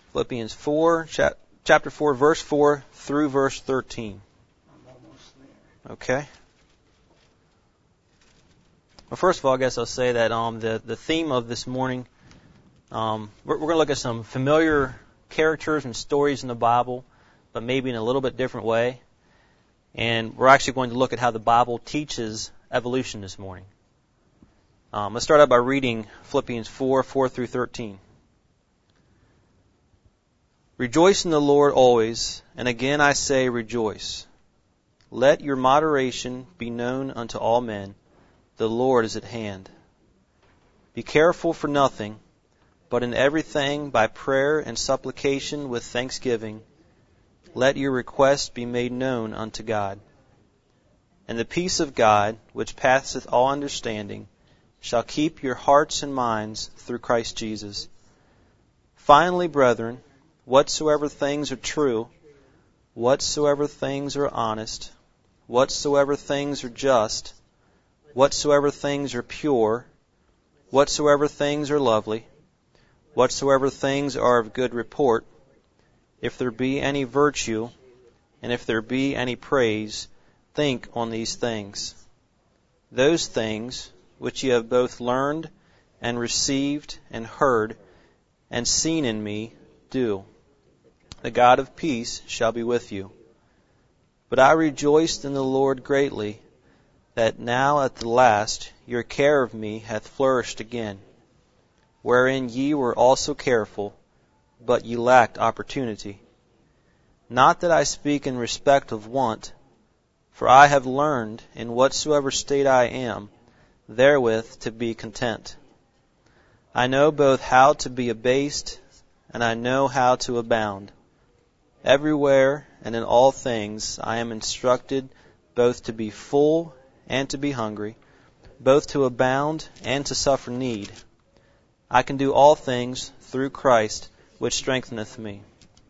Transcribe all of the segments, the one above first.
Philippians 4, chapter 4, verse 4 through verse 13. I'm almost there. Okay. Well, first of all, I guess I'll say that the theme of this morning, we're going to look at some familiar characters and stories in the Bible, but maybe in a little bit different way. And we're actually going to look at how the Bible teaches evolution this morning. Let's start out by reading Philippians 4 through 13. Rejoice in the Lord always, and again I say rejoice. Let your moderation be known unto all men. The Lord is at hand. Be careful for nothing, but in everything by prayer and supplication with thanksgiving, let your requests be made known unto God. And the peace of God, which passeth all understanding, shall keep your hearts and minds through Christ Jesus. Finally, brethren, whatsoever things are true, whatsoever things are honest, whatsoever things are just, whatsoever things are pure, whatsoever things are lovely, whatsoever things are of good report, if there be any virtue, and if there be any praise, think on these things. Those things which ye have both learned and received and heard and seen in me, do. The God of peace shall be with you. But I rejoiced in the Lord greatly, that now at the last your care of me hath flourished again, wherein ye were also careful, but ye lacked opportunity. Not that I speak in respect of want, for I have learned in whatsoever state I am, therewith to be content. I know both how to be abased, and I know how to abound. Everywhere and in all things I am instructed both to be full and to be hungry, both to abound and to suffer need. I can do all things through Christ, which strengtheneth me.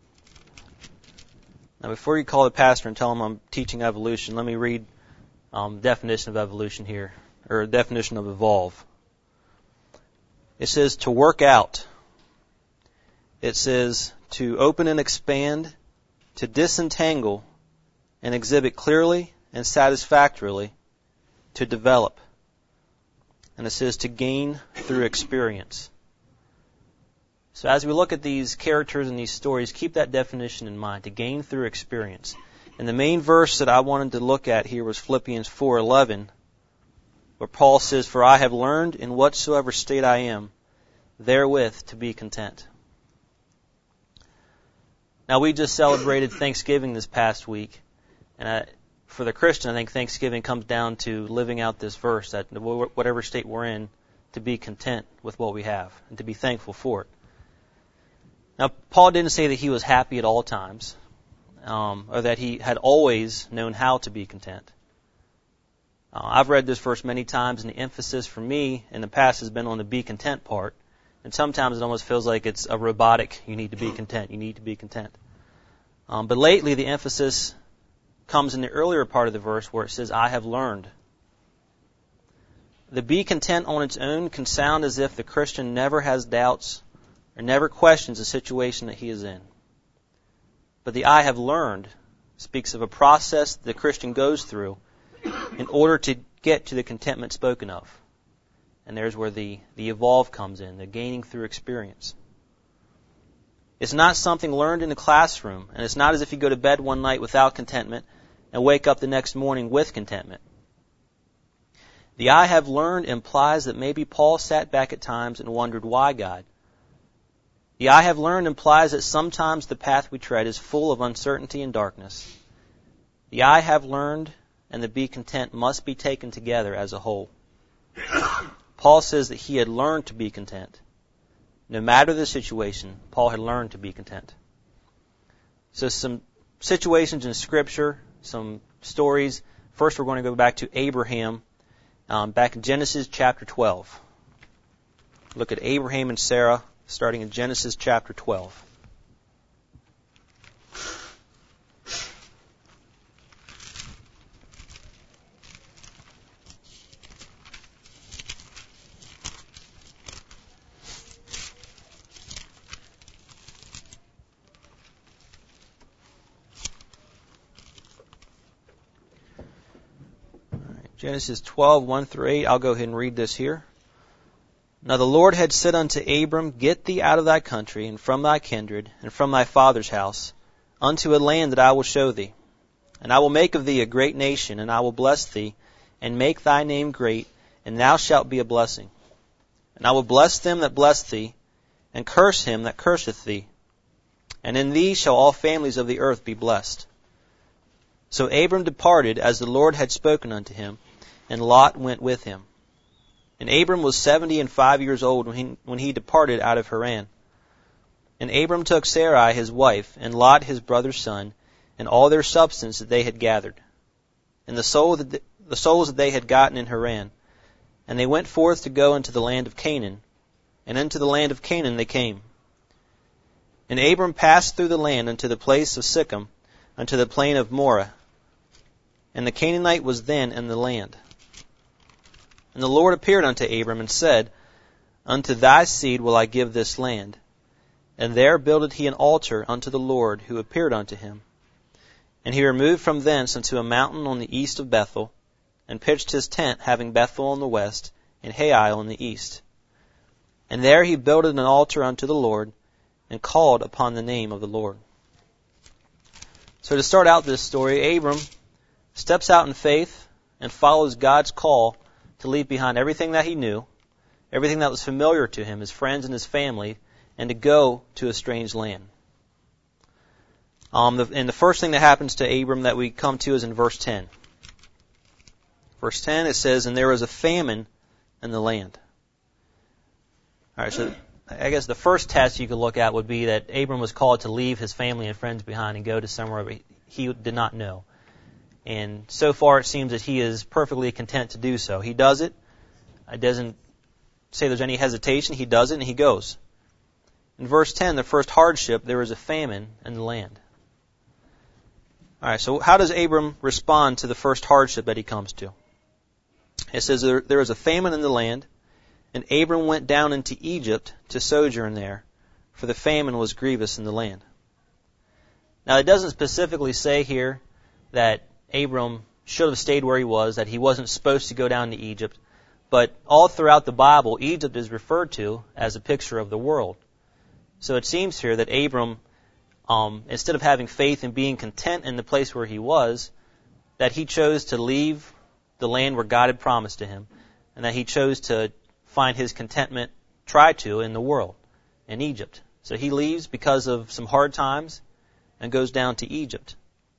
Now, before you call the pastor and tell him I'm teaching evolution, let me read definition of evolution here, or definition of evolve. It says to work out. It says to open and expand, to disentangle and exhibit clearly and satisfactorily, to develop. And it says to gain through experience. So as we look at these characters and these stories, keep that definition in mind, to gain through experience. And the main verse that I wanted to look at here was Philippians 4:11, where Paul says, For I have learned in whatsoever state I am, therewith to be content. Now, we just celebrated Thanksgiving this past week, and for the Christian, I think Thanksgiving comes down to living out this verse, that whatever state we're in, to be content with what we have, and to be thankful for it. Now, Paul didn't say that he was happy at all times, or that he had always known how to be content. I've read this verse many times, and the emphasis for me in the past has been on the be content part. And sometimes it almost feels like it's a robotic, you need to be content, you need to be content. But lately the emphasis comes in the earlier part of the verse where it says, I have learned. The be content on its own can sound as if the Christian never has doubts or never questions the situation that he is in. But the I have learned speaks of a process the Christian goes through in order to get to the contentment spoken of. And there's where the evolve comes in, the gaining through experience. It's not something learned in the classroom, and it's not as if you go to bed one night without contentment and wake up the next morning with contentment. The I have learned implies that maybe Paul sat back at times and wondered, why, God? The I have learned implies that sometimes the path we tread is full of uncertainty and darkness. The I have learned and the be content must be taken together as a whole. Paul says that he had learned to be content. No matter the situation, Paul had learned to be content. So some situations in Scripture, some stories. First, we're going to go back to Abraham, back in Genesis chapter 12. Look at Abraham and Sarah, starting in Genesis chapter 12. Genesis 12, 1 through 8. I'll go ahead and read this here. Now the Lord had said unto Abram, Get thee out of thy country, and from thy kindred, and from thy father's house, unto a land that I will show thee. And I will make of thee a great nation, and I will bless thee, and make thy name great, and thou shalt be a blessing. And I will bless them that bless thee, and curse him that curseth thee. And in thee shall all families of the earth be blessed. So Abram departed as the Lord had spoken unto him, and Lot went with him. And Abram was 75 years old when he departed out of Haran. And Abram took Sarai his wife, and Lot his brother's son, and all their substance that they had gathered, and the souls that they had gotten in Haran. And they went forth to go into the land of Canaan, and into the land of Canaan they came. And Abram passed through the land unto the place of Sichem, unto the plain of Moreh. And the Canaanite was then in the land. And the Lord appeared unto Abram, and said, Unto thy seed will I give this land. And there builded he an altar unto the Lord, who appeared unto him. And he removed from thence unto a mountain on the east of Bethel, and pitched his tent, having Bethel on the west, and Hai on the east. And there he builded an altar unto the Lord, and called upon the name of the Lord. So to start out this story, Abram steps out in faith and follows God's call to leave behind everything that he knew, everything that was familiar to him, his friends and his family, and to go to a strange land. And the first thing that happens to Abram that we come to is in verse 10. Verse 10, it says, And there was a famine in the land. All right, so I guess the first test you could look at would be that Abram was called to leave his family and friends behind and go to somewhere he did not know. And so far it seems that he is perfectly content to do so. He does it. It doesn't say there's any hesitation. He does it and he goes. In verse 10, the first hardship, there is a famine in the land. All right, so how does Abram respond to the first hardship that he comes to? It says there is a famine in the land, and Abram went down into Egypt to sojourn there, for the famine was grievous in the land. Now, it doesn't specifically say here that Abram should have stayed where he was, that he wasn't supposed to go down to Egypt, but all throughout the Bible, Egypt is referred to as a picture of the world. So it seems here that Abram, instead of having faith and being content in the place where he was, that he chose to leave the land where God had promised to him, and that he chose to find his contentment, in the world, in Egypt. So he leaves because of some hard times and goes down to Egypt.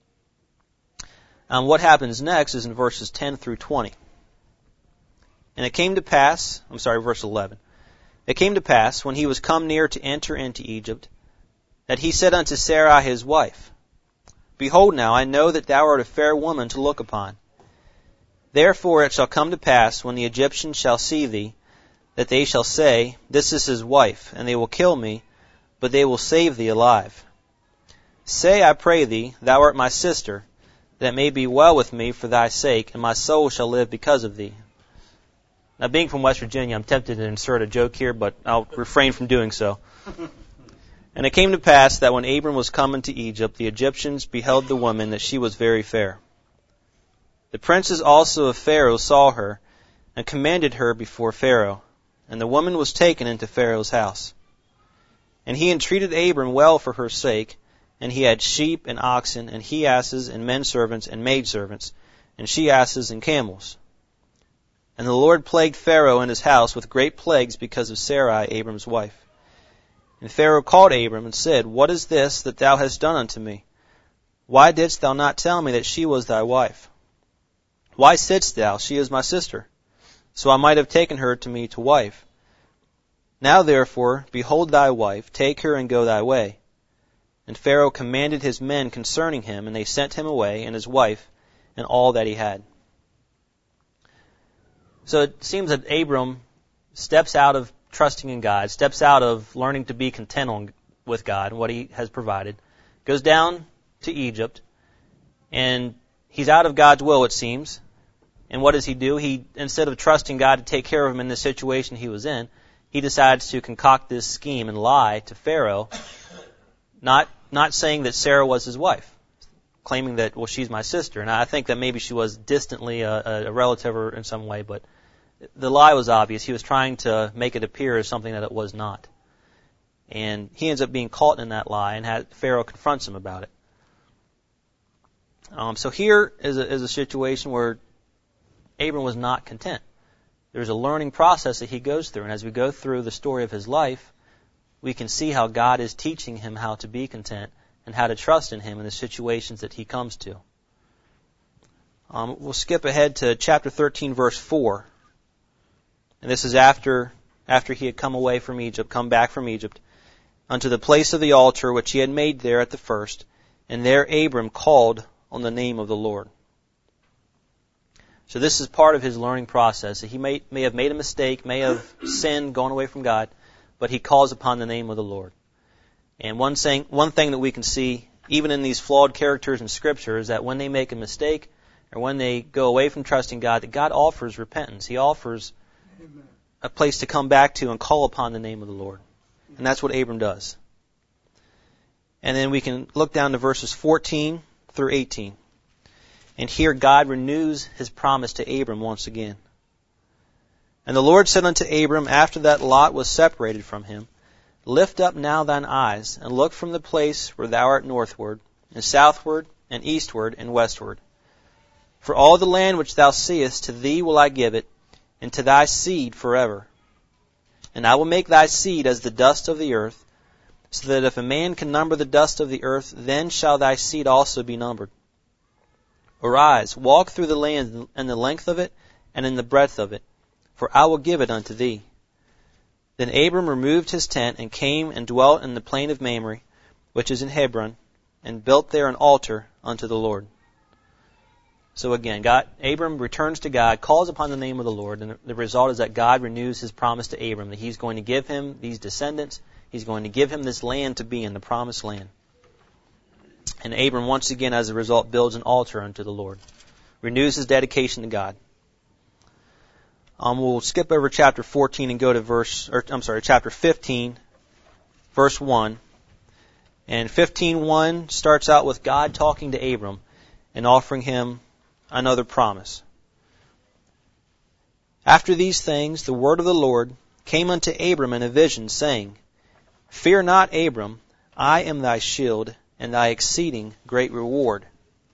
What happens next is in verses 10 through 20. And it came to pass, verse 11. It came to pass, when he was come near to enter into Egypt, that he said unto Sarai his wife, Behold now, I know that thou art a fair woman to look upon. Therefore it shall come to pass, when the Egyptians shall see thee, that they shall say, This is his wife, and they will kill me, but they will save thee alive. Say, I pray thee, thou art my sister, that it may be well with me for thy sake, and my soul shall live because of thee. Now, being from West Virginia, I'm tempted to insert a joke here, but I'll refrain from doing so. And it came to pass that when Abram was come into Egypt, the Egyptians beheld the woman, that she was very fair. The princes also of Pharaoh saw her, and commanded her before Pharaoh. And the woman was taken into Pharaoh's house. And he entreated Abram well for her sake, and he had sheep and oxen, and he-asses, and men-servants, and maidservants, and she-asses, and camels. And the Lord plagued Pharaoh and his house with great plagues because of Sarai, Abram's wife. And Pharaoh called Abram and said, What is this that thou hast done unto me? Why didst thou not tell me that she was thy wife? Why saidst thou, She is my sister? So I might have taken her to me to wife. Now therefore, behold thy wife, take her and go thy way. And Pharaoh commanded his men concerning him, and they sent him away, and his wife, and all that he had. So it seems that Abram steps out of trusting in God, steps out of learning to be content with God and what he has provided, goes down to Egypt, and he's out of God's will, it seems. And what does he do? He, instead of trusting God to take care of him in the situation he was in, he decides to concoct this scheme and lie to Pharaoh, not saying that Sarah was his wife. claiming that, well, she's my sister. And I think that maybe she was distantly a relative or in some way, but the lie was obvious. He was trying to make it appear as something that it was not. And he ends up being caught in that lie, and Pharaoh confronts him about it. So here is a situation where Abram was not content. There's a learning process that he goes through, and as we go through the story of his life, we can see how God is teaching him how to be content and how to trust in him in the situations that he comes to. We'll skip ahead to chapter 13, verse 4. And this is after he had come away from Egypt, come back from Egypt, unto the place of the altar which he had made there at the first, and there Abram called on the name of the Lord. So this is part of his learning process. He may have made a mistake, may have sinned, gone away from God, but he calls upon the name of the Lord. And one thing that we can see, even in these flawed characters in Scripture, is that when they make a mistake, or when they go away from trusting God, that God offers repentance. He offers a place to come back to and call upon the name of the Lord. And that's what Abram does. And then we can look down to verses 14 through 18. And here God renews his promise to Abram once again. And the Lord said unto Abram, after that Lot was separated from him, Lift up now thine eyes, and look from the place where thou art northward, and southward, and eastward, and westward. For all the land which thou seest, to thee will I give it, and to thy seed forever. And I will make thy seed as the dust of the earth, so that if a man can number the dust of the earth, then shall thy seed also be numbered. Arise, walk through the land in the length of it, and in the breadth of it, for I will give it unto thee. Then Abram removed his tent, and came and dwelt in the plain of Mamre, which is in Hebron, and built there an altar unto the Lord. So again, Abram returns to God, calls upon the name of the Lord, and the result is that God renews his promise to Abram, that he's going to give him these descendants, he's going to give him this land to be in, the promised land. And Abram once again, as a result, builds an altar unto the Lord, renews his dedication to God. We'll skip over chapter 14 and go to chapter 15, verse 1. And 15:1 starts out with God talking to Abram and offering him another promise. After these things, the word of the Lord came unto Abram in a vision, saying, Fear not, Abram, I am thy shield and thy exceeding great reward.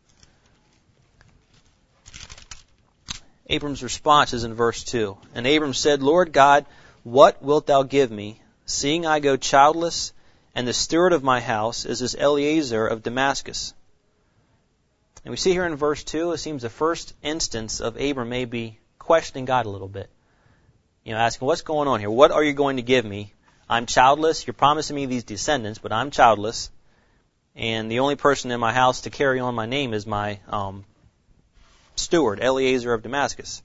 Abram's response is in verse 2. And Abram said, Lord God, what wilt thou give me, seeing I go childless, and the steward of my house is this Eliezer of Damascus? And we see here in verse 2, it seems the first instance of Abram maybe questioning God a little bit. Asking, what's going on here? What are you going to give me? I'm childless. You're promising me these descendants, but I'm childless. And the only person in my house to carry on my name is my steward, Eliezer of Damascus.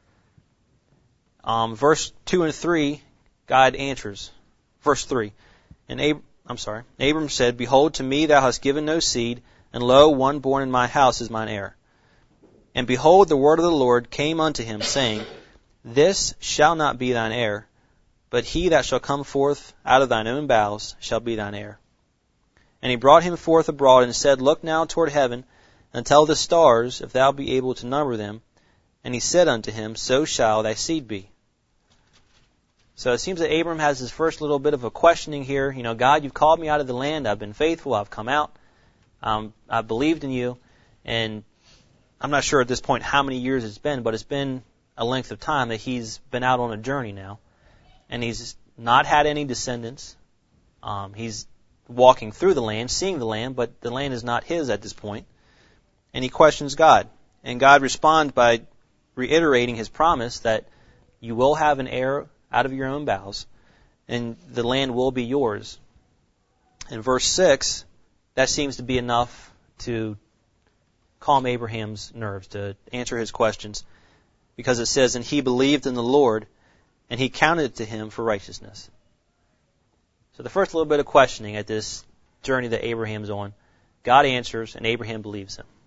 Verse 2 and 3, God answers. Verse 3, Abram said, Behold, to me thou hast given no seed, and lo, one born in my house is mine heir. And behold, the word of the Lord came unto him, saying, This shall not be thine heir, but he that shall come forth out of thine own bowels shall be thine heir. And he brought him forth abroad, and said, Look now toward heaven, and tell the stars, if thou be able to number them. And he said unto him, So shall thy seed be. So it seems that Abram has his first little bit of a questioning here. God, you've called me out of the land. I've been faithful. I've come out. I've believed in you. And I'm not sure at this point how many years it's been, but it's been a length of time that he's been out on a journey now. And he's not had any descendants. He's walking through the land, seeing the land, but the land is not his at this point. And he questions God. And God responds by reiterating his promise that you will have an heir out of your own bowels, and the land will be yours. In verse 6, that seems to be enough to calm Abraham's nerves, to answer his questions, because it says, And he believed in the Lord, and he counted it to him for righteousness. So the first little bit of questioning at this journey that Abraham's on, God answers, and Abraham believes him.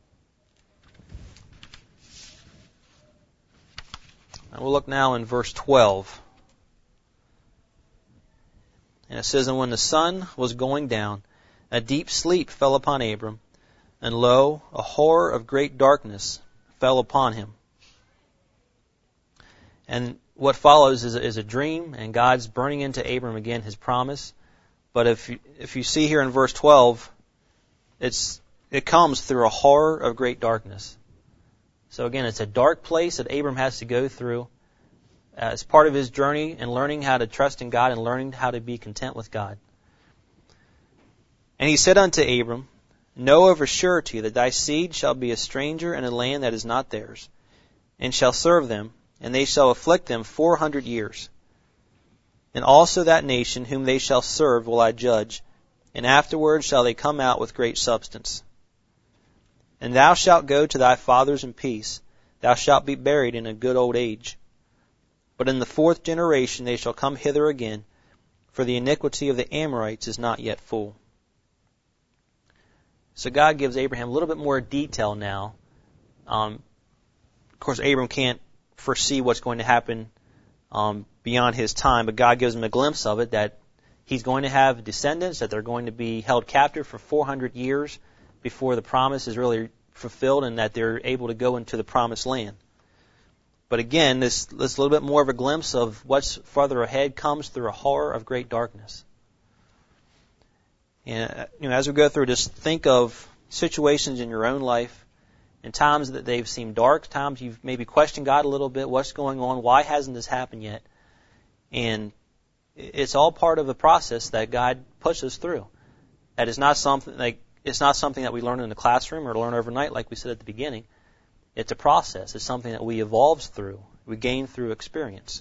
And we'll look now in verse 12. And it says, And when the sun was going down, a deep sleep fell upon Abram, and lo, a horror of great darkness fell upon him. And what follows is a dream, and God's burning into Abram again his promise. But if you see here in verse 12, it comes through a horror of great darkness. So again, it's a dark place that Abram has to go through as part of his journey and learning how to trust in God and learning how to be content with God. And he said unto Abram, Know of a surety that thy seed shall be a stranger in a land that is not theirs, and shall serve them, and they shall afflict them 400 years. And also that nation whom they shall serve will I judge, and afterward shall they come out with great substance. And thou shalt go to thy fathers in peace, thou shalt be buried in a good old age. But in the 4th generation they shall come hither again, for the iniquity of the Amorites is not yet full. So God gives Abraham a little bit more detail now. Of course, Abram can't foresee what's going to happen beyond his time, but God gives him a glimpse of it, that he's going to have descendants, that they're going to be held captive for 400 years before the promise is really fulfilled, and that they're able to go into the promised land. But again, this little bit more of a glimpse of what's further ahead comes through a horror of great darkness. And as we go through, just think of situations in your own life, and times that they've seemed dark, times you've maybe questioned God a little bit, what's going on, why hasn't this happened yet? And it's all part of the process that God puts us through. That is not something that we learn in the classroom or learn overnight, like we said at the beginning. It's a process. It's something that we evolve through. We gain through experience.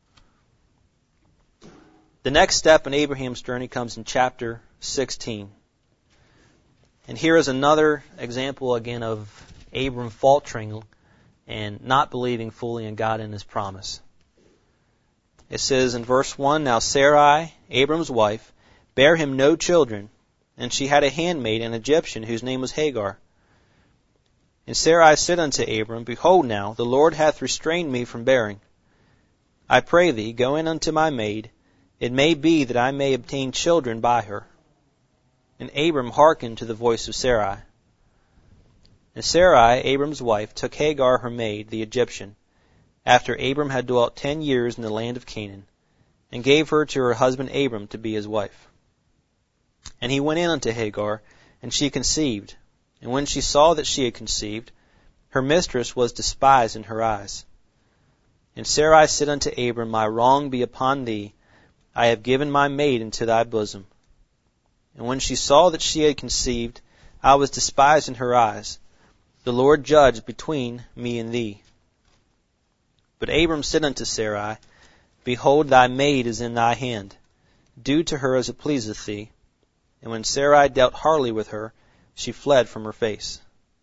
The next step in Abraham's journey comes in chapter 16. And here is another example again of Abram faltering and not believing fully in God and His promise. It says in verse 1, Now Sarai, Abram's wife, bare him no children, and she had a handmaid, an Egyptian, whose name was Hagar. And Sarai said unto Abram, Behold now, the Lord hath restrained me from bearing. I pray thee, go in unto my maid. It may be that I may obtain children by her. And Abram hearkened to the voice of Sarai. And Sarai, Abram's wife, took Hagar her maid, the Egyptian, after Abram had dwelt 10 years in the land of Canaan, and gave her to her husband Abram to be his wife. And he went in unto Hagar, and she conceived. And when she saw that she had conceived, her mistress was despised in her eyes. And Sarai said unto Abram, My wrong be upon thee. I have given my maid into thy bosom. And when she saw that she had conceived, I was despised in her eyes. The Lord judged between me and thee. But Abram said unto Sarai, Behold, thy maid is in thy hand. Do to her as it pleaseth thee. And when Sarai dealt hardly with her, she fled from her face.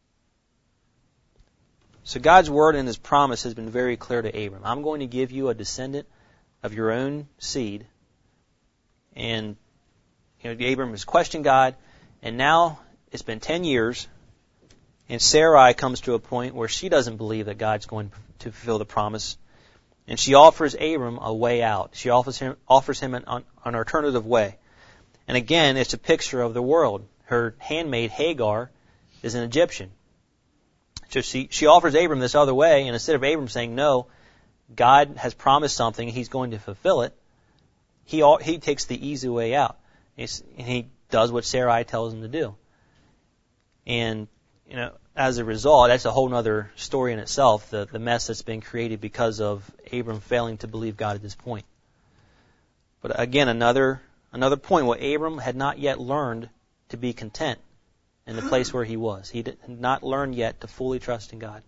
So God's word and His promise has been very clear to Abram. I'm going to give you a descendant of your own seed. And Abram has questioned God, and now it's been 10 years, and Sarai comes to a point where she doesn't believe that God's going to fulfill the promise, and she offers Abram a way out. She offers him an alternative way. And again, it's a picture of the world. Her handmaid, Hagar, is an Egyptian. So she offers Abram this other way, and instead of Abram saying, no, God has promised something, He's going to fulfill it, he takes the easy way out. And he does what Sarai tells him to do. And, as a result, that's a whole other story in itself, the mess that's been created because of Abram failing to believe God at this point. But again, another point where Abram had not yet learned to be content in the place where he was. He had not learned yet to fully trust in God.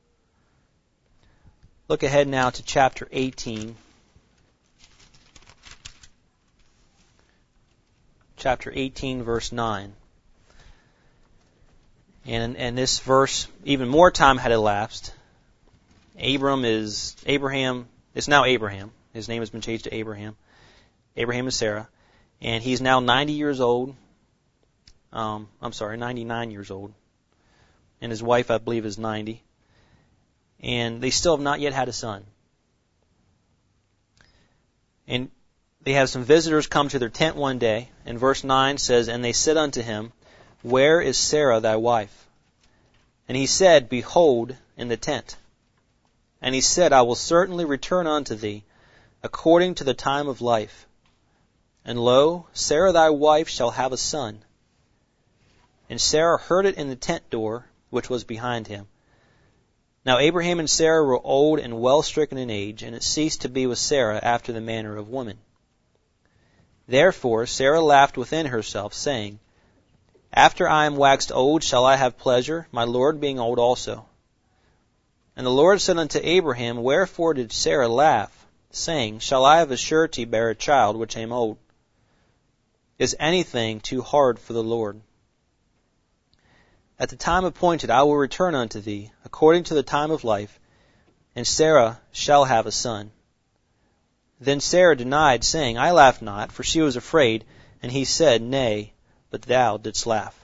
Look ahead now to chapter 18. Chapter 18, verse 9. And this verse, even more time had elapsed. It's now Abraham. His name has been changed to Abraham. Abraham is Sarah. And he's now 90 years old. 99 years old. And his wife, I believe, is 90. And they still have not yet had a son. And they have some visitors come to their tent one day. And verse 9 says, And they said unto him, Where is Sarah thy wife? And he said, Behold, in the tent. And he said, I will certainly return unto thee, according to the time of life. And lo, Sarah thy wife shall have a son. And Sarah heard it in the tent door, which was behind him. Now Abraham and Sarah were old and well stricken in age, and it ceased to be with Sarah after the manner of women. Therefore Sarah laughed within herself, saying, After I am waxed old shall I have pleasure, my Lord being old also. And the Lord said unto Abraham, Wherefore did Sarah laugh, saying, Shall I of a surety bear a child which am old? Is anything too hard for the Lord? At the time appointed I will return unto thee, according to the time of life, and Sarah shall have a son. Then Sarah denied, saying, I laughed not, for she was afraid. And he said, Nay, but thou didst laugh.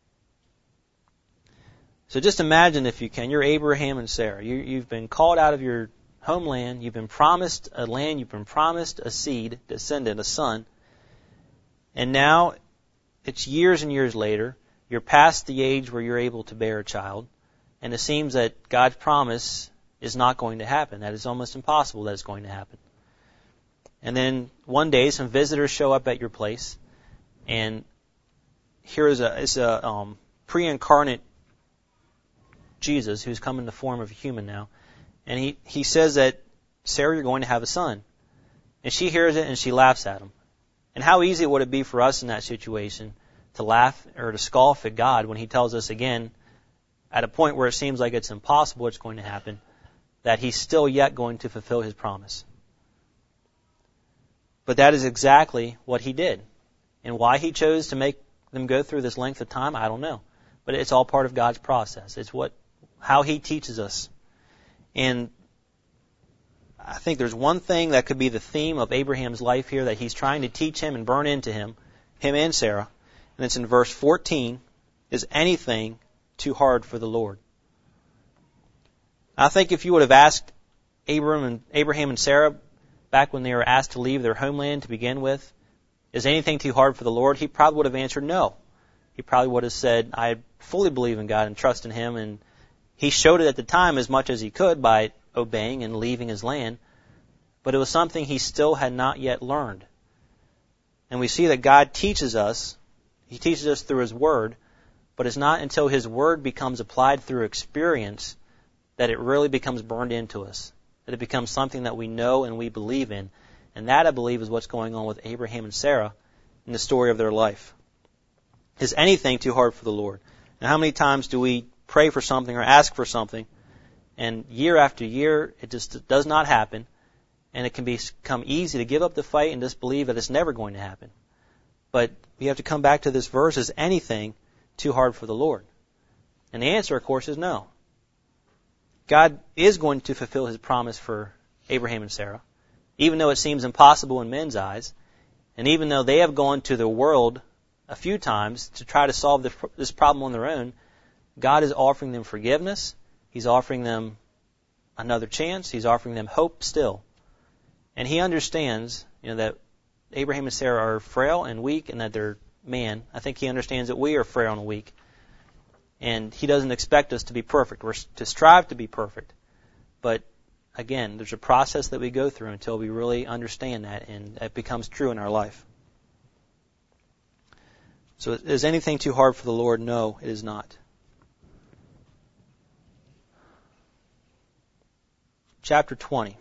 So just imagine, if you can, you're Abraham and Sarah. You've been called out of your homeland. You've been promised a land. You've been promised a seed, descendant, a son. And now it's years and years later. You're past the age where you're able to bear a child. And it seems that God's promise is not going to happen. That it's almost impossible that it's going to happen. And then one day some visitors show up at your place. And here is a pre-incarnate Jesus who's come in the form of a human now. And he says that, Sarah, you're going to have a son. And she hears it and she laughs at him. And how easy would it be for us in that situation to laugh or to scoff at God when he tells us again, at a point where it seems like it's impossible it's going to happen, that he's still yet going to fulfill his promise. But that is exactly what he did. And why he chose to make them go through this length of time, I don't know. But it's all part of God's process. It's how he teaches us. And I think there's one thing that could be the theme of Abraham's life here that he's trying to teach him and burn into him and Sarah. And it's in verse 14, is anything too hard for the Lord? I think if you would have asked Abraham and Sarah back when they were asked to leave their homeland to begin with, is anything too hard for the Lord? He probably would have answered no. He probably would have said, I fully believe in God and trust in him. And he showed it at the time as much as he could by obeying and leaving his land. But it was something he still had not yet learned. And we see that God teaches us. He teaches us through his word. But it's not until his word becomes applied through experience that it really becomes burned into us. That it becomes something that we know and we believe in. And that, I believe, is what's going on with Abraham and Sarah in the story of their life. Is anything too hard for the Lord? Now, how many times do we pray for something or ask for something, and year after year it just does not happen, and it can become easy to give up the fight and just believe that it's never going to happen? But we have to come back to this verse, is anything too hard for the Lord? And the answer, of course, is no. God is going to fulfill his promise for Abraham and Sarah, even though it seems impossible in men's eyes, and even though they have gone to the world a few times to try to solve this problem on their own. God is offering them forgiveness. He's offering them another chance. He's offering them hope still. And he understands, that Abraham and Sarah are frail and weak and that they're man. I think he understands that we are frail and weak. And he doesn't expect us to be perfect. We're to strive to be perfect. But again, there's a process that we go through until we really understand that and it becomes true in our life. So is anything too hard for the Lord? No, it is not. Chapter 20.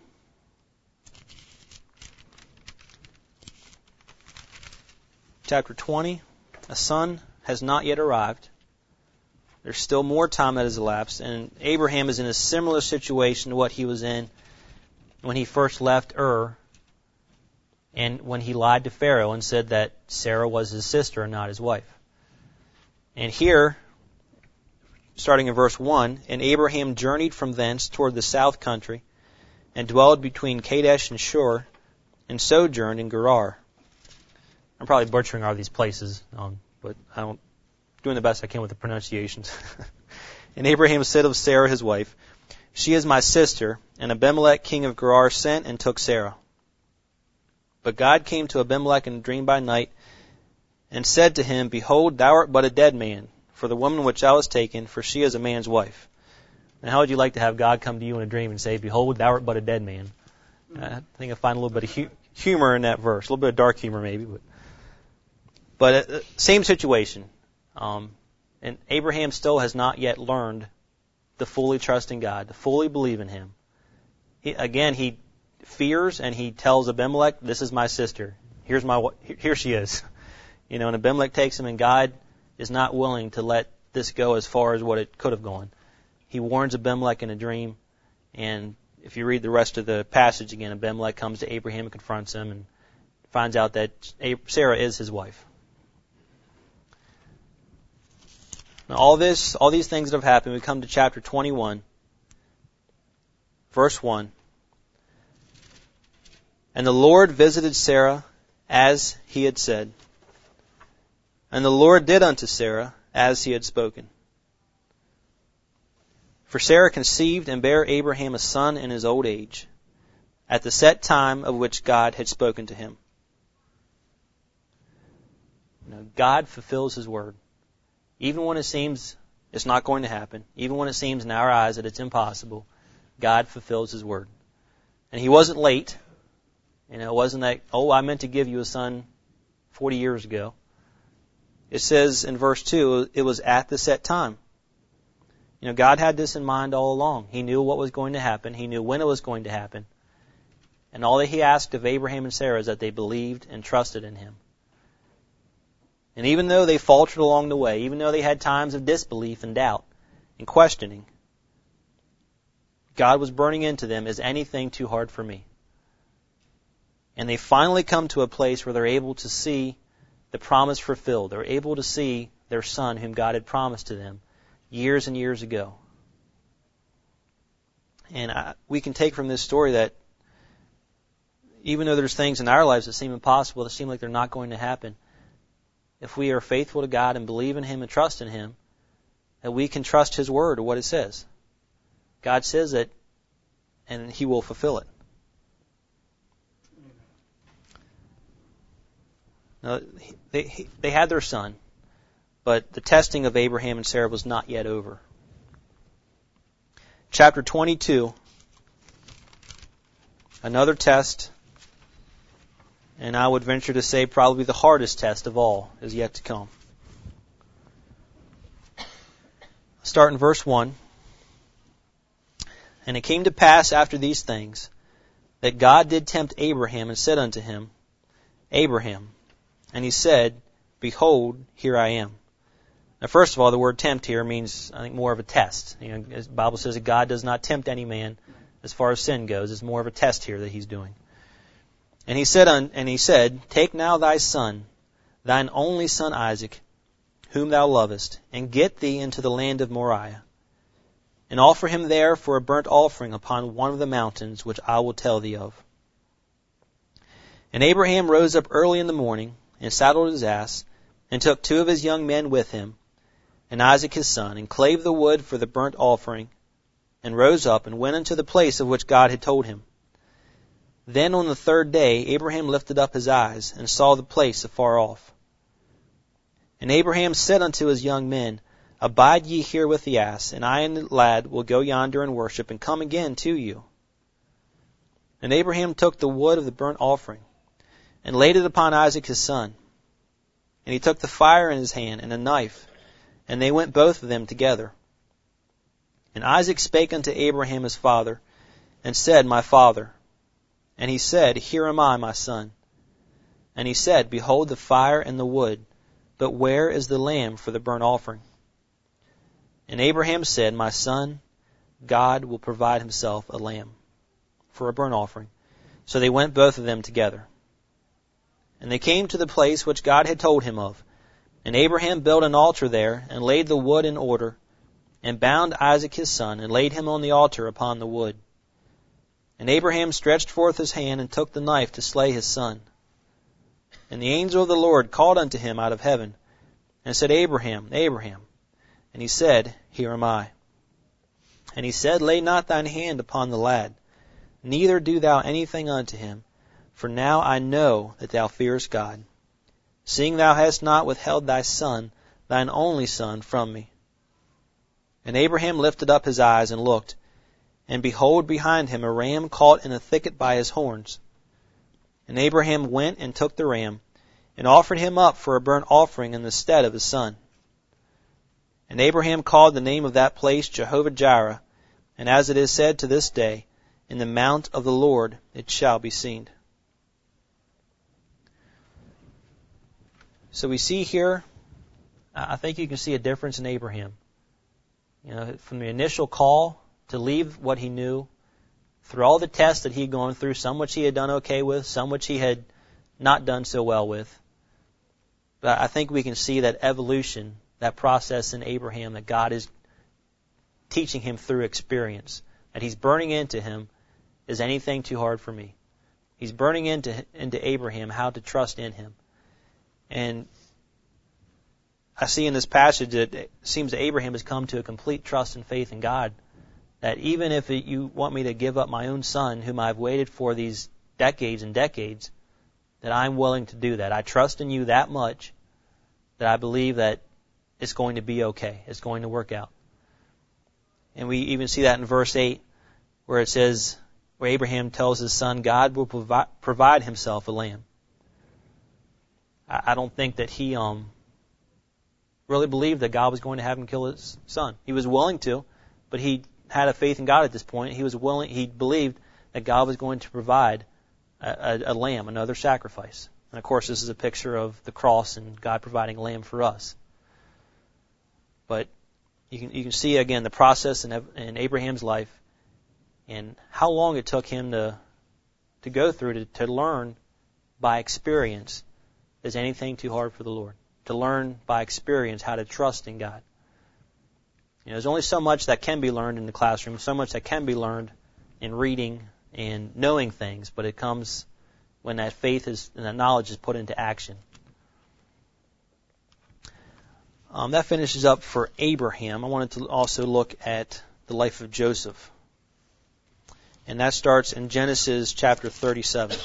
Chapter 20, a son has not yet arrived. There's still more time that has elapsed, and Abraham is in a similar situation to what he was in when he first left Ur, and when he lied to Pharaoh and said that Sarah was his sister and not his wife. And here, starting in verse 1, and Abraham journeyed from thence toward the south country, and dwelled between Kadesh and Shur, and sojourned in Gerar. I'm probably butchering all these places, but I'm doing the best I can with the pronunciations. And Abraham said of Sarah his wife, She is my sister, and Abimelech king of Gerar sent and took Sarah. But God came to Abimelech in a dream by night, and said to him, Behold, thou art but a dead man, for the woman which I was taken, for she is a man's wife. And how would you like to have God come to you in a dream and say, behold, thou art but a dead man? I think I find a little bit of humor in that verse, a little bit of dark humor maybe. But same situation. And Abraham still has not yet learned to fully trust in God, to fully believe in Him. He fears and he tells Abimelech, this is my sister. Here she is. And Abimelech takes him, and God is not willing to let this go as far as what it could have gone. He warns Abimelech in a dream, and if you read the rest of the passage again, Abimelech comes to Abraham and confronts him and finds out that Sarah is his wife. Now all these things that have happened, we come to chapter 21, verse 1. And the Lord visited Sarah as he had said. And the Lord did unto Sarah as he had spoken. For Sarah conceived and bare Abraham a son in his old age, at the set time of which God had spoken to him. God fulfills His word. Even when it seems it's not going to happen, even when it seems in our eyes that it's impossible, God fulfills His word. And He wasn't late. It wasn't that, I meant to give you a son 40 years ago. It says in verse 2, it was at the set time. God had this in mind all along. He knew what was going to happen. He knew when it was going to happen. And all that He asked of Abraham and Sarah is that they believed and trusted in Him. And even though they faltered along the way, even though they had times of disbelief and doubt and questioning, God was burning into them, is anything too hard for me? And they finally come to a place where they're able to see the promise fulfilled. They're able to see their son whom God had promised to them years and years ago. And we can take from this story that even though there's things in our lives that seem impossible, that seem like they're not going to happen, if we are faithful to God and believe in Him and trust in Him, that we can trust His word or what it says. God says it, and He will fulfill it. Now, they had their son, but the testing of Abraham and Sarah was not yet over. Chapter 22, another test, and I would venture to say probably the hardest test of all is yet to come. Start in verse 1. And it came to pass after these things that God did tempt Abraham and said unto him, Abraham. And he said, Behold, here I am. Now, first of all, the word tempt here means, I think, more of a test. As the Bible says that God does not tempt any man as far as sin goes. It's more of a test here that He's doing. And he said, Take now thy son, thine only son Isaac, whom thou lovest, and get thee into the land of Moriah, and offer him there for a burnt offering upon one of the mountains which I will tell thee of. And Abraham rose up early in the morning, and saddled his ass, and took 2 of his young men with him, and Isaac his son, and clave the wood for the burnt offering, and rose up, and went unto the place of which God had told him. Then on the 3rd day Abraham lifted up his eyes, and saw the place afar off. And Abraham said unto his young men, Abide ye here with the ass, and I and the lad will go yonder and worship, and come again to you. And Abraham took the wood of the burnt offering, and laid it upon Isaac his son. And he took the fire in his hand, and a knife, and they went both of them together. And Isaac spake unto Abraham his father, and said, My father. And he said, Here am I, my son. And he said, Behold the fire and the wood, but where is the lamb for the burnt offering? And Abraham said, My son, God will provide Himself a lamb for a burnt offering. So they went both of them together. And they came to the place which God had told him of. And Abraham built an altar there, and laid the wood in order, and bound Isaac his son, and laid him on the altar upon the wood. And Abraham stretched forth his hand, and took the knife to slay his son. And the angel of the Lord called unto him out of heaven, and said, Abraham, Abraham. And he said, Here am I. And he said, Lay not thine hand upon the lad, neither do thou anything unto him, for now I know that thou fearest God, seeing thou hast not withheld thy son, thine only son, from me. And Abraham lifted up his eyes and looked, and behold, behind him a ram caught in a thicket by his horns. And Abraham went and took the ram, and offered him up for a burnt offering in the stead of his son. And Abraham called the name of that place Jehovah-Jireh, and as it is said to this day, in the mount of the Lord it shall be seen. So we see here, I think you can see a difference in Abraham. From the initial call to leave what he knew, through all the tests that he had gone through, some which he had done okay with, some which he had not done so well with. But I think we can see that evolution, that process in Abraham, that God is teaching him through experience, that he's burning into him, is anything too hard for me? He's burning into Abraham how to trust in him. And I see in this passage that it seems that Abraham has come to a complete trust and faith in God, that even if you want me to give up my own son, whom I've waited for these decades and decades, that I'm willing to do that. I trust in you that much that I believe that it's going to be okay. It's going to work out. And we even see that in verse 8, where it says, where Abraham tells his son, God will provide himself a lamb. I don't think that he really believed that God was going to have him kill his son. He was willing to, but he had a faith in God at this point. He believed that God was going to provide a lamb, another sacrifice. And of course, this is a picture of the cross and God providing a lamb for us. But you can see again the process in Abraham's life and how long it took him to go through to learn by experience. Is anything too hard for the Lord? To learn by experience how to trust in God. There's only so much that can be learned in the classroom, so much that can be learned in reading and knowing things, but it comes when that faith and that knowledge is put into action. That finishes up for Abraham. I wanted to also look at the life of Joseph. And that starts in Genesis chapter 37.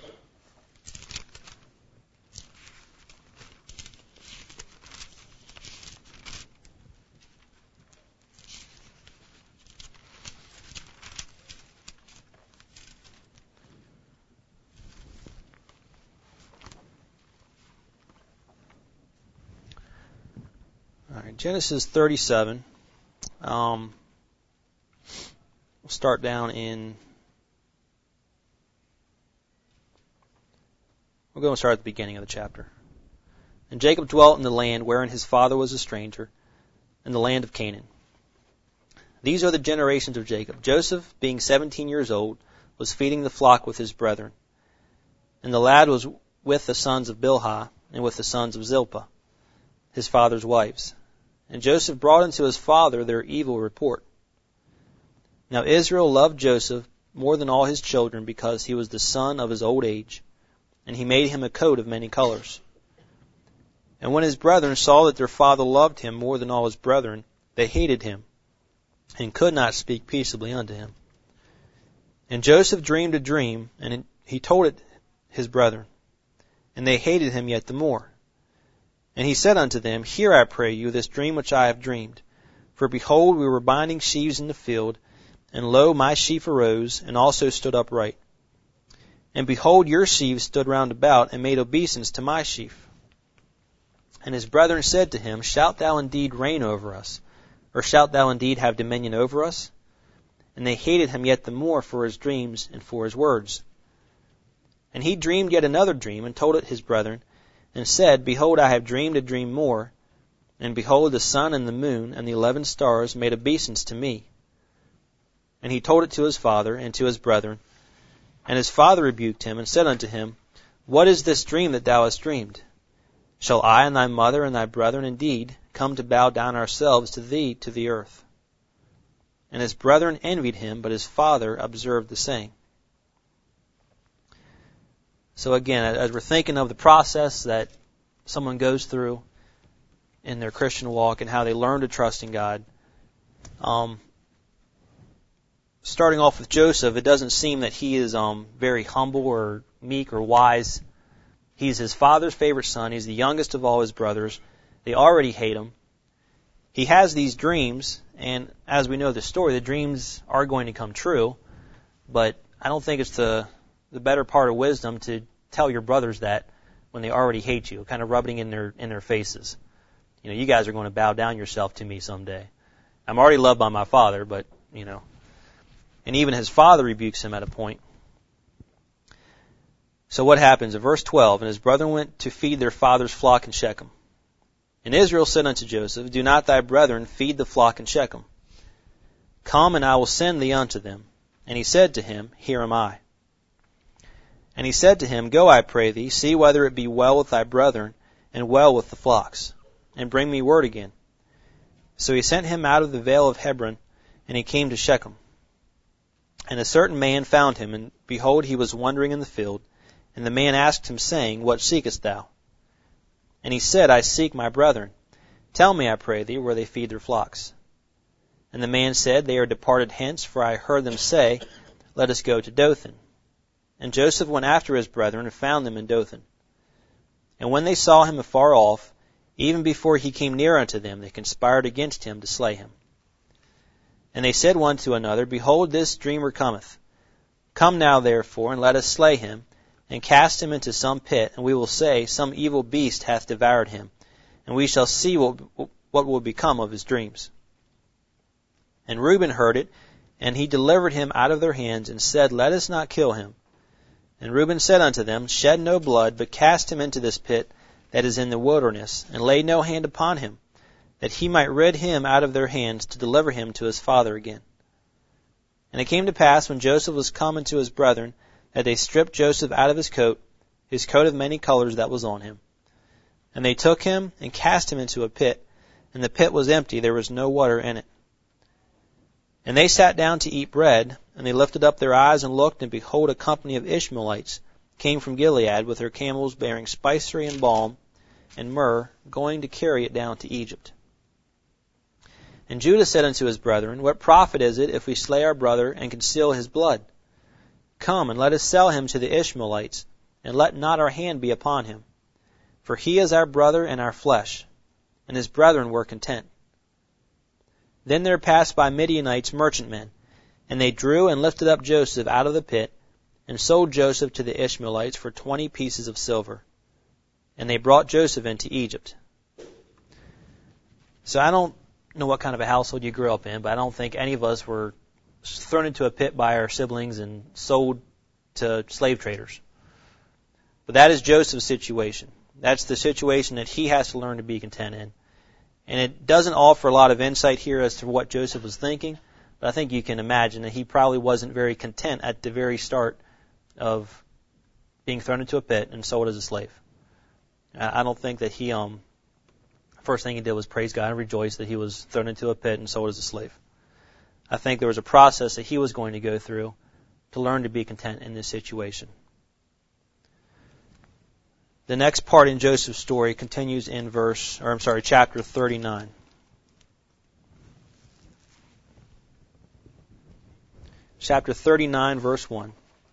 Genesis 37. We'll start down in. We'll go and start at the beginning of the chapter. And Jacob dwelt in the land wherein his father was a stranger, in the land of Canaan. These are the generations of Jacob. Joseph, being 17 years old, was feeding the flock with his brethren. And the lad was with the sons of Bilhah and with the sons of Zilpah, his father's wives. And Joseph brought unto his father their evil report. Now Israel loved Joseph more than all his children, because he was the son of his old age, and he made him a coat of many colors. And when his brethren saw that their father loved him more than all his brethren, they hated him, and could not speak peaceably unto him. And Joseph dreamed a dream, and he told it his brethren, and they hated him yet the more. And he said unto them, Hear, I pray you, this dream which I have dreamed. For behold, we were binding sheaves in the field, and lo, my sheaf arose, and also stood upright. And behold, your sheaves stood round about, and made obeisance to my sheaf. And his brethren said to him, Shalt thou indeed reign over us? Or shalt thou indeed have dominion over us? And they hated him yet the more for his dreams and for his words. And he dreamed yet another dream, and told it his brethren, and said, Behold, I have dreamed a dream more, and behold, the sun and the moon and the 11 stars made obeisance to me. And he told it to his father and to his brethren. And his father rebuked him, and said unto him, What is this dream that thou hast dreamed? Shall I and thy mother and thy brethren indeed come to bow down ourselves to thee to the earth? And his brethren envied him, but his father observed the saying. So again, as we're thinking of the process that someone goes through in their Christian walk and how they learn to trust in God, starting off with Joseph, it doesn't seem that he is very humble or meek or wise. He's his father's favorite son. He's the youngest of all his brothers. They already hate him. He has these dreams, and as we know the story, the dreams are going to come true, but I don't think it's the better part of wisdom to tell your brothers that when they already hate you, kind of rubbing in their faces. You know, you guys are going to bow down yourself to me someday. I'm already loved by my father, but, you know. And even his father rebukes him at a point. So what happens? In verse 12, and his brethren went to feed their father's flock in Shechem. And Israel said unto Joseph, do not thy brethren feed the flock in Shechem? Come, and I will send thee unto them. And he said to him, here am I. And he said to him, go, I pray thee, see whether it be well with thy brethren, and well with the flocks, and bring me word again. So he sent him out of the vale of Hebron, and he came to Shechem. And a certain man found him, and behold, he was wandering in the field. And the man asked him, saying, what seekest thou? And he said, I seek my brethren. Tell me, I pray thee, where they feed their flocks. And the man said, they are departed hence, for I heard them say, let us go to Dothan. And Joseph went after his brethren, and found them in Dothan. And when they saw him afar off, even before he came near unto them, they conspired against him to slay him. And they said one to another, behold, this dreamer cometh. Come now, therefore, and let us slay him, and cast him into some pit, and we will say, some evil beast hath devoured him, and we shall see what will become of his dreams. And Reuben heard it, and he delivered him out of their hands, and said, let us not kill him. And Reuben said unto them, shed no blood, but cast him into this pit that is in the wilderness, and lay no hand upon him, that he might rid him out of their hands to deliver him to his father again. And it came to pass, when Joseph was come unto his brethren, that they stripped Joseph out of his coat of many colors that was on him. And they took him and cast him into a pit, and the pit was empty, there was no water in it. And they sat down to eat bread, and they lifted up their eyes and looked, and behold, a company of Ishmaelites came from Gilead with their camels bearing spicery and balm and myrrh, going to carry it down to Egypt. And Judah said unto his brethren, what profit is it if we slay our brother and conceal his blood? Come, and let us sell him to the Ishmaelites, and let not our hand be upon him. For he is our brother and our flesh. And his brethren were content. Then there passed by Midianites merchantmen, and they drew and lifted up Joseph out of the pit, and sold Joseph to the Ishmaelites for 20 pieces of silver. And they brought Joseph into Egypt. So I don't know what kind of a household you grew up in, but I don't think any of us were thrown into a pit by our siblings and sold to slave traders. But that is Joseph's situation. That's the situation that he has to learn to be content in. And it doesn't offer a lot of insight here as to what Joseph was thinking, but I think you can imagine that he probably wasn't very content at the very start of being thrown into a pit and sold as a slave. I don't think that he, first thing he did was praise God and rejoice that he was thrown into a pit and sold as a slave. I think there was a process that he was going to go through to learn to be content in this situation. The next part in Joseph's story continues in chapter 39. Chapter 39, verse 1.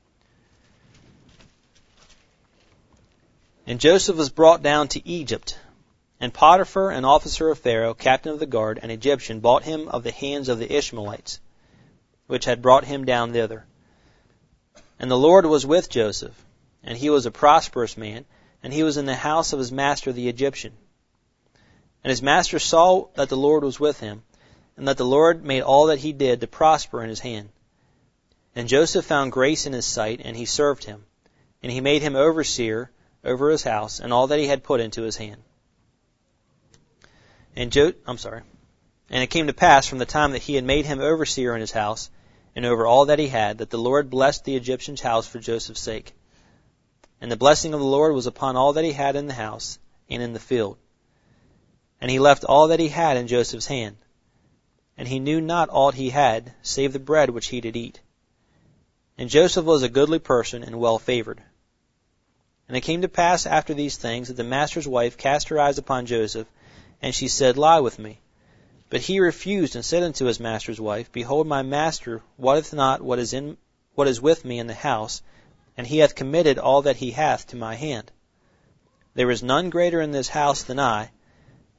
And Joseph was brought down to Egypt, and Potiphar, an officer of Pharaoh, captain of the guard, an Egyptian, bought him of the hands of the Ishmaelites, which had brought him down thither. And the Lord was with Joseph, and he was a prosperous man, and he was in the house of his master the Egyptian. And his master saw that the Lord was with him, and that the Lord made all that he did to prosper in his hand. And Joseph found grace in his sight, and he served him. And he made him overseer over his house, and all that he had put into his hand. And it came to pass from the time that he had made him overseer in his house, and over all that he had, that the Lord blessed the Egyptian's house for Joseph's sake. And the blessing of the Lord was upon all that he had in the house and in the field. And he left all that he had in Joseph's hand. And he knew not aught he had, save the bread which he did eat. And Joseph was a goodly person and well favored. And it came to pass after these things that the master's wife cast her eyes upon Joseph, and she said, Lie with me. But he refused and said unto his master's wife, Behold, my master wotteth not what is with me in the house, and he hath committed all that he hath to my hand. There is none greater in this house than I,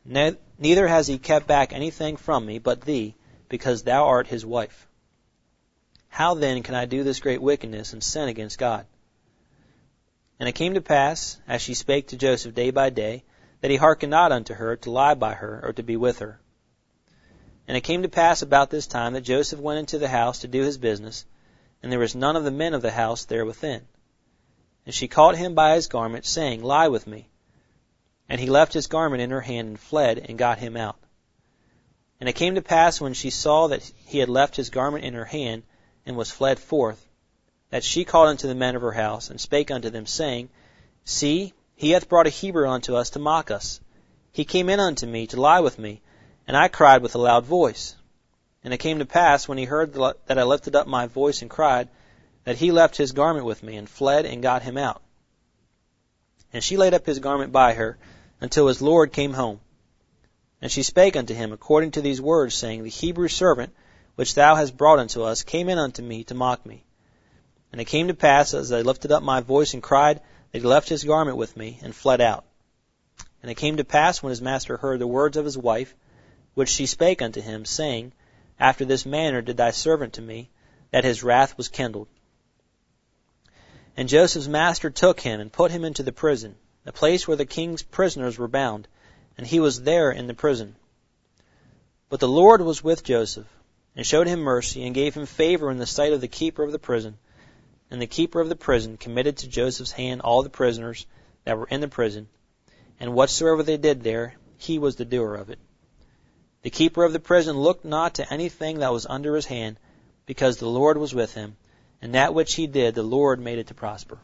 Neither has he kept back anything from me but thee, because thou art his wife. How then can I do this great wickedness and sin against God? And it came to pass, as she spake to Joseph day by day, that he hearkened not unto her to lie by her or to be with her. And it came to pass about this time that Joseph went into the house to do his business, and there was none of the men of the house there within. And she caught him by his garment, saying, Lie with me. And he left his garment in her hand and fled and got him out. And it came to pass when she saw that he had left his garment in her hand and was fled forth, that she called unto the men of her house and spake unto them, saying, See, he hath brought a Hebrew unto us to mock us. He came in unto me to lie with me, and I cried with a loud voice. And it came to pass when he heard that I lifted up my voice and cried, that he left his garment with me and fled and got him out. And she laid up his garment by her until his Lord came home. And she spake unto him according to these words, saying, The Hebrew servant which thou hast brought unto us came in unto me to mock me. And it came to pass, as I lifted up my voice and cried, that he left his garment with me and fled out. And it came to pass, when his master heard the words of his wife, which she spake unto him, saying, After this manner did thy servant to me, that his wrath was kindled. And Joseph's master took him and put him into the prison, the place where the king's prisoners were bound, and he was there in the prison. But the Lord was with Joseph, and showed him mercy, and gave him favor in the sight of the keeper of the prison. And the keeper of the prison committed to Joseph's hand all the prisoners that were in the prison, and whatsoever they did there, he was the doer of it. The keeper of the prison looked not to anything that was under his hand, because the Lord was with him, and that which he did, the Lord made it to prosper.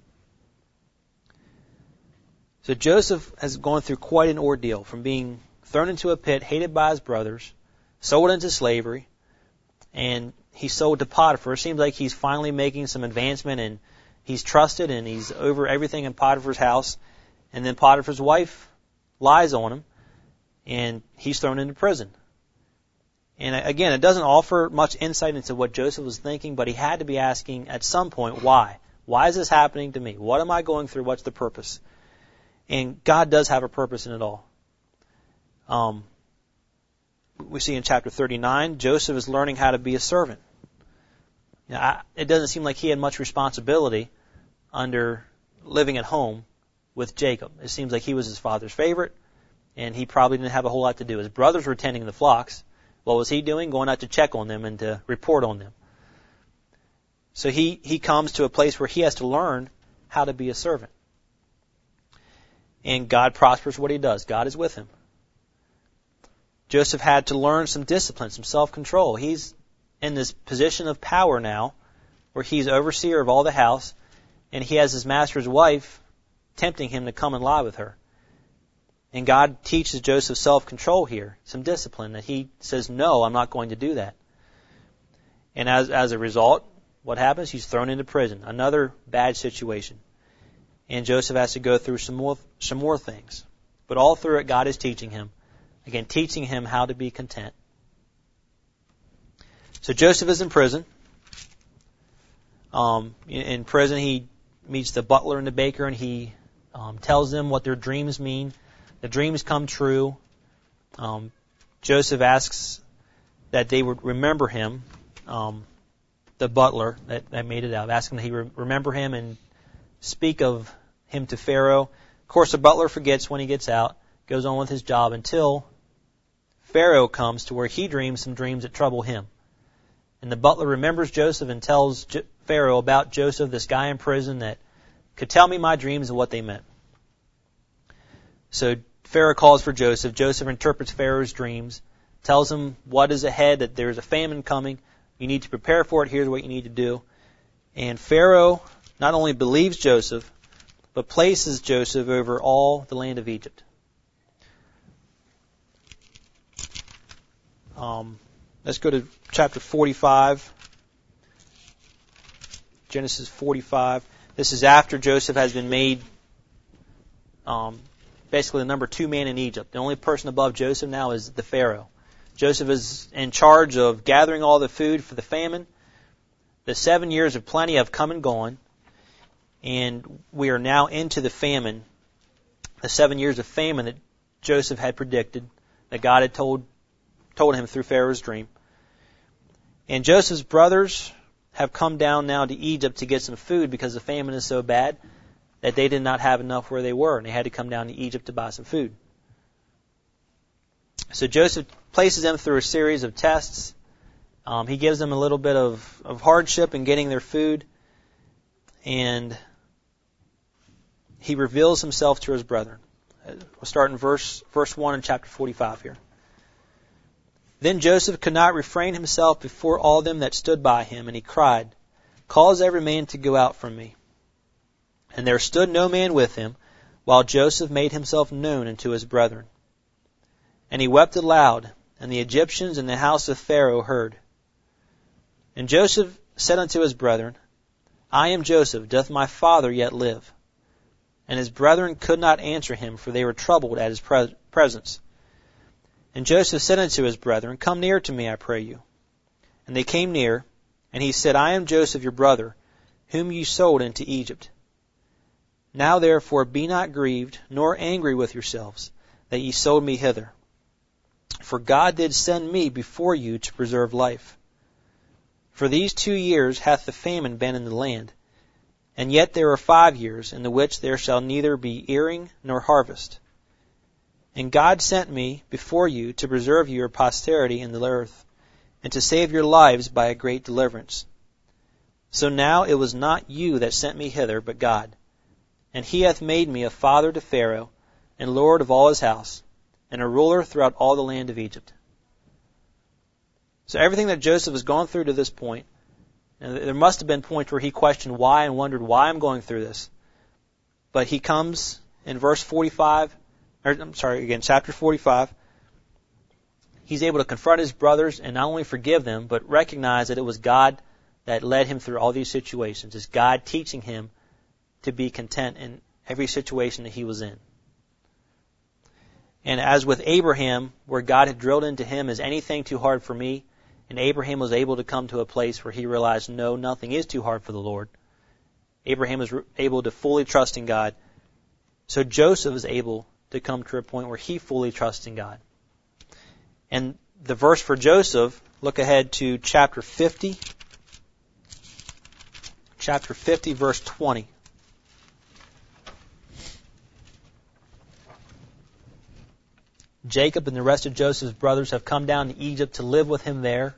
So Joseph has gone through quite an ordeal, from being thrown into a pit, hated by his brothers, sold into slavery, and he's sold to Potiphar. It seems like he's finally making some advancement, and he's trusted, and he's over everything in Potiphar's house. And then Potiphar's wife lies on him, and he's thrown into prison. And again, it doesn't offer much insight into what Joseph was thinking, but he had to be asking at some point, why? Why is this happening to me? What am I going through? What's the purpose? And God does have a purpose in it all. We see in chapter 39, Joseph is learning how to be a servant. It doesn't seem like he had much responsibility under living at home with Jacob. It seems like he was his father's favorite, and he probably didn't have a whole lot to do. His brothers were tending the flocks. What was he doing? Going out to check on them and to report on them. So he comes to a place where he has to learn how to be a servant. And God prospers what he does. God is with him. Joseph had to learn some discipline, some self-control. He's in this position of power now, where he's overseer of all the house, and he has his master's wife tempting him to come and lie with her. And God teaches Joseph self-control here, some discipline, that he says, no, I'm not going to do that. And as a result, what happens? He's thrown into prison, another bad situation. And Joseph has to go through some more things. But all through it, God is teaching him. Again, teaching him how to be content. So Joseph is in prison. In prison, he meets the butler and the baker, and he tells them what their dreams mean. The dreams come true. Joseph asks that they would remember him, the butler that made it out, asking that he remember him and speak of him to Pharaoh. Of course, the butler forgets when he gets out, goes on with his job until Pharaoh comes to where he dreams some dreams that trouble him. And the butler remembers Joseph and tells Pharaoh about Joseph, this guy in prison that could tell me my dreams and what they meant. So Pharaoh calls for Joseph. Joseph interprets Pharaoh's dreams, tells him what is ahead, that there's a famine coming. You need to prepare for it. Here's what you need to do. And Pharaoh not only believes Joseph, but places Joseph over all the land of Egypt. Let's go to chapter 45. Genesis 45. This is after Joseph has been made basically the number 2 man in Egypt. The only person above Joseph now is the Pharaoh. Joseph is in charge of gathering all the food for the famine. The 7 years of plenty have come and gone, and we are now into the famine, the 7 years of famine that Joseph had predicted, that God had told him through Pharaoh's dream. And Joseph's brothers have come down now to Egypt to get some food because the famine is so bad that they did not have enough where they were, and they had to come down to Egypt to buy some food. So Joseph places them through a series of tests. He gives them a little bit of hardship in getting their food, and he reveals himself to his brethren. We'll start in verse 1 in chapter 45 here. Then Joseph could not refrain himself before all them that stood by him, and he cried, Cause every man to go out from me. And there stood no man with him, while Joseph made himself known unto his brethren. And he wept aloud, and the Egyptians in the house of Pharaoh heard. And Joseph said unto his brethren, I am Joseph, doth my father yet live? And his brethren could not answer him, for they were troubled at his presence. And Joseph said unto his brethren, Come near to me, I pray you. And they came near, and he said, I am Joseph your brother, whom ye sold into Egypt. Now therefore be not grieved, nor angry with yourselves, that ye sold me hither. For God did send me before you to preserve life. For these 2 years hath the famine been in the land, and yet there are 5 years, in the which there shall neither be earing nor harvest. And God sent me before you to preserve your posterity in the earth, and to save your lives by a great deliverance. So now it was not you that sent me hither, but God. And he hath made me a father to Pharaoh, and lord of all his house, and a ruler throughout all the land of Egypt. So everything that Joseph has gone through to this point, and there must have been points where he questioned why and wondered why I'm going through this. But he comes in chapter 45. He's able to confront his brothers and not only forgive them, but recognize that it was God that led him through all these situations. It's God teaching him to be content in every situation that he was in. And as with Abraham, where God had drilled into him, is anything too hard for me? And Abraham was able to come to a place where he realized, no, nothing is too hard for the Lord. Abraham was able to fully trust in God. So Joseph is able to come to a point where he fully trusts in God. And the verse for Joseph, look ahead to chapter 50. Chapter 50, verse 20. Jacob and the rest of Joseph's brothers have come down to Egypt to live with him there.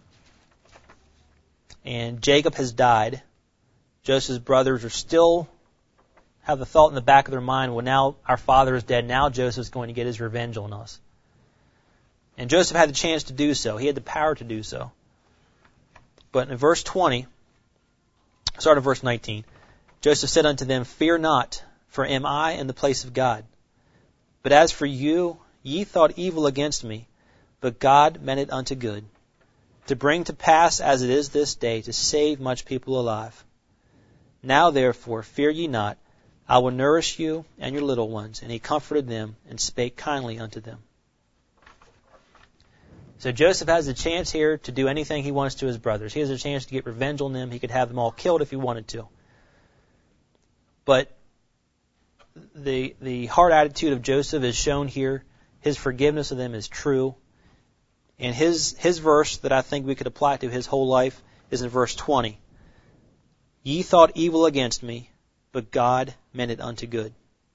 And Jacob has died. Joseph's brothers are still have the thought in the back of their mind, well, now our father is dead. Now Joseph's going to get his revenge on us. And Joseph had the chance to do so. He had the power to do so. But in verse 20, start of verse 19, Joseph said unto them, Fear not, for am I in the place of God? But as for you, ye thought evil against me, but God meant it unto good, to bring to pass as it is this day, to save much people alive. Now therefore fear ye not, I will nourish you and your little ones. And he comforted them and spake kindly unto them. So Joseph has the chance here to do anything he wants to his brothers. He has a chance to get revenge on them. He could have them all killed if he wanted to. But the heart attitude of Joseph is shown here. His forgiveness of them is true. And his verse that I think we could apply to his whole life is in verse 20. Ye thought evil against me, but God meant it unto good.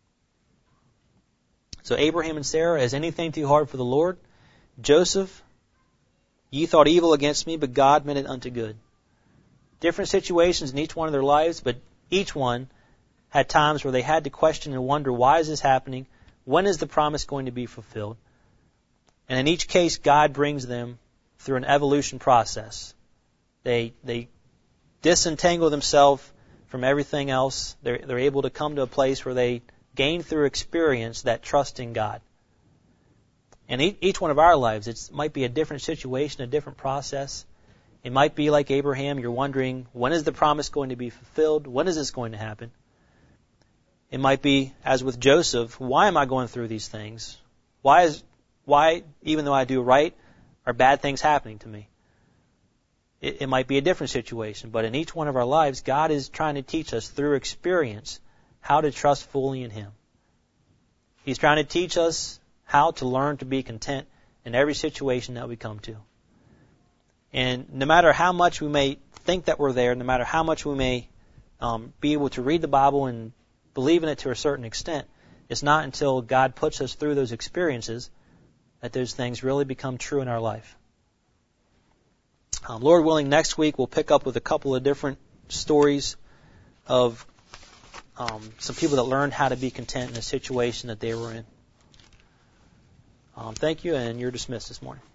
So Abraham and Sarah, is anything too hard for the Lord? Joseph, ye thought evil against me, but God meant it unto good. Different situations in each one of their lives, but each one had times where they had to question and wonder, why is this happening? When is the promise going to be fulfilled? And in each case, God brings them through an evolution process. They disentangle themselves from everything else. They're able to come to a place where they gain through experience that trust in God. And each one of our lives, it might be a different situation, a different process. It might be like Abraham, you're wondering, when is the promise going to be fulfilled? When is this going to happen? It might be, as with Joseph, why am I going through these things? Why, even though I do right, are bad things happening to me? It might be a different situation, but in each one of our lives, God is trying to teach us through experience how to trust fully in Him. He's trying to teach us how to learn to be content in every situation that we come to. And no matter how much we may think that we're there, no matter how much we may be able to read the Bible and believe in it to a certain extent, it's not until God puts us through those experiences that those things really become true in our life. Lord willing, next week we'll pick up with a couple of different stories of some people that learned how to be content in a situation that they were in. Thank you, and you're dismissed this morning.